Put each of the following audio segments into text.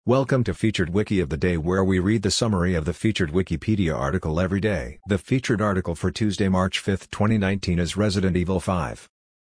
Welcome to Featured Wiki of the Day, where we read the summary of the featured Wikipedia article every day. The featured article for Tuesday, March 5, 2019 is Resident Evil 5.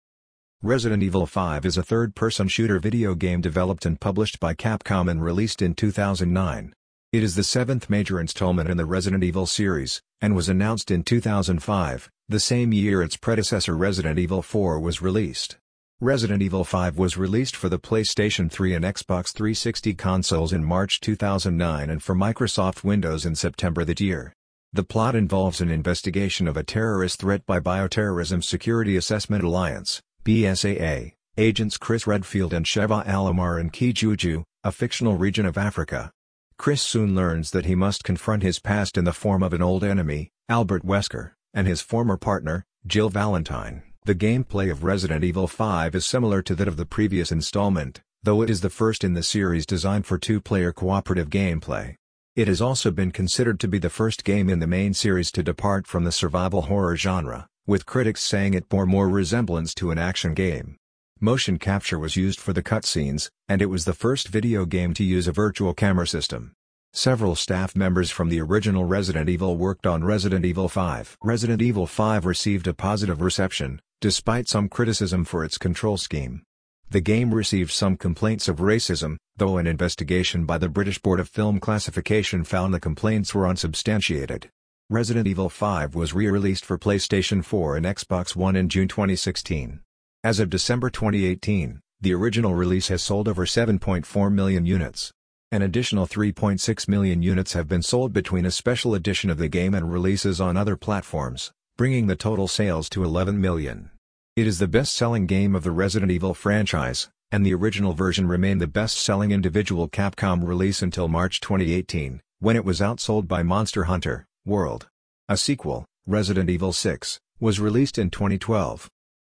Resident Evil 5 is a third-person shooter video game developed and published by Capcom and released in 2009. It is the seventh major installment in the Resident Evil series, and was announced in 2005, the same year its predecessor Resident Evil 4 was released. Resident Evil 5 was released for the PlayStation 3 and Xbox 360 consoles in March 2009 and for Microsoft Windows in September that year. The plot involves an investigation of a terrorist threat by Bioterrorism Security Assessment Alliance, BSAA, agents Chris Redfield and Sheva Alomar in Kijuju, a fictional region of Africa. Chris soon learns that he must confront his past in the form of an old enemy, Albert Wesker, and his former partner, Jill Valentine. The gameplay of Resident Evil 5 is similar to that of the previous installment, though it is the first in the series designed for two-player cooperative gameplay. It has also been considered to be the first game in the main series to depart from the survival horror genre, with critics saying it bore more resemblance to an action game. Motion capture was used for the cutscenes, and it was the first video game to use a virtual camera system. Several staff members from the original Resident Evil worked on Resident Evil 5. Resident Evil 5 received a positive reception, despite some criticism for its control scheme. The game received some complaints of racism, though an investigation by the British Board of Film Classification found the complaints were unsubstantiated. Resident Evil 5 was re-released for PlayStation 4 and Xbox One in June 2016. As of December 2018, the original release has sold over 7.4 million units. An additional 3.6 million units have been sold between a special edition of the game and releases on other platforms, bringing the total sales to 11 million. It is the best-selling game of the Resident Evil franchise, and the original version remained the best-selling individual Capcom release until March 2018, when it was outsold by Monster Hunter World. A sequel, Resident Evil 6, was released in 2012.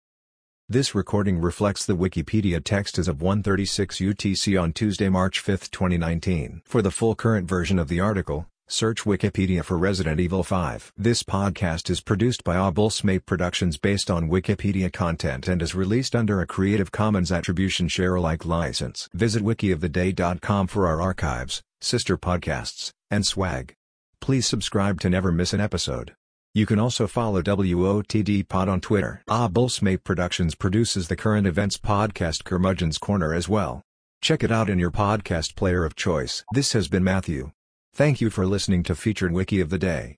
This recording reflects the Wikipedia text as of 1:36 UTC on Tuesday, March 5, 2019. For the full current version of the article, search Wikipedia for Resident Evil 5. This podcast is produced by Abulsmate Productions based on Wikipedia content and is released under a Creative Commons Attribution Share-alike license. Visit wikioftheday.com for our archives, sister podcasts, and swag. Please subscribe to never miss an episode. You can also follow WOTD Pod on Twitter. Abulsmate Productions produces the current events podcast Curmudgeon's Corner as well. Check it out in your podcast player of choice. This has been Matthew. Thank you for listening to Featured Wiki of the Day.